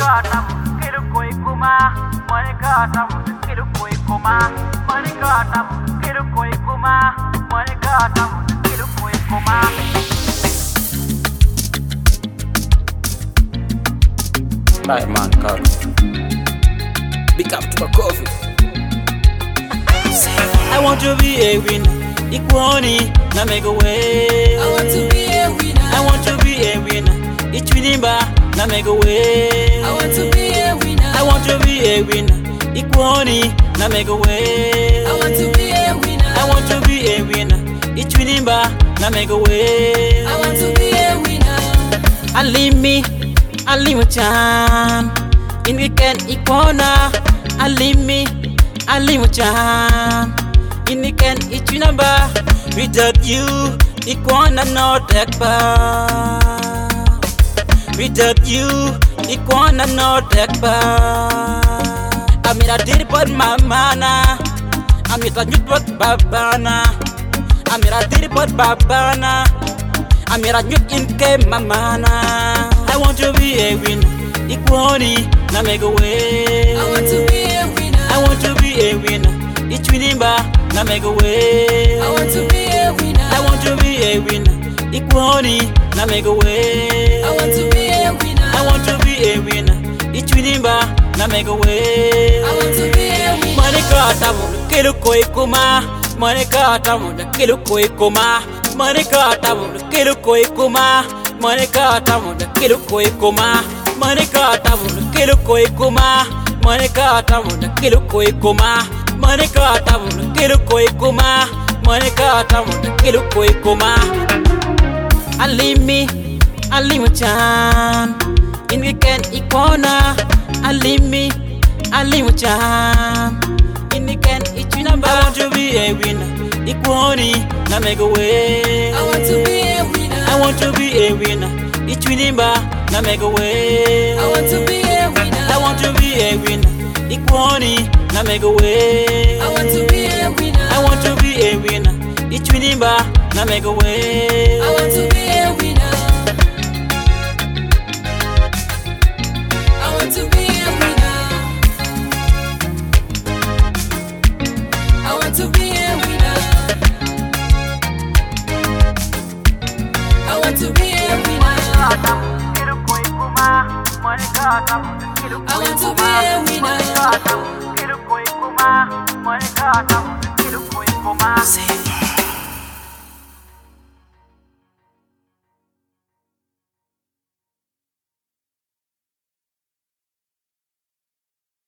Monica kilu koi kuma, Monica kilu koi kuma, Monica kilu koi kuma, Monica kilu koi kuma. Right man, Carl. Big up to my coffee. I want to be a winner. Equality, now make a way. I want to be a winner. I want to be a winner. Each winning bar, now make a way. I want to be a winner. I want to be a winner. Equality, now make a way. I want to be a winner. I want to be a winner. Each winning bar, now make a way. I want to be a winner. I leave me chan. In weekend equana. I leave me chan. In weekend each number. Without you, equana not ekba. Without you, equana not ekba. Amira did but mamana. Amira did but babana. Amira did but babana. Amira did in ke mamana. I want to be a winner. Equality, now make a way. I want to be a winner. I want to be a winner. Each winning bar, now make a way. I want to be a winner. I want to be a winner. Equality, now make a way. I want to be a winner. I want to be a winner. Each winning bar, now make a way. I want to be a winner. Monica tamu kilu koi kuma. Monica tamu kilu koi kuma. Monica tamu kilu koi kuma. Monica tamu kilu koi kuma. Monica tamu kilu koi kuma. Monica tamu kilu koi kuma. Monica tamu kilu koi kuma. Monica tamu kilu koi kuma. Alimi chan. In weekend ikona. Alimi chan. In weekend each number. I want to be a winner. Equality, now make a way. I want to be a winner. I want to be a winner. Each winning bar, now make a way. I want to be a winner. I want to be a winner. Equality, now make a way. I want to be a winner. I want to be a winner. Each winning bar, now make a way. I want to be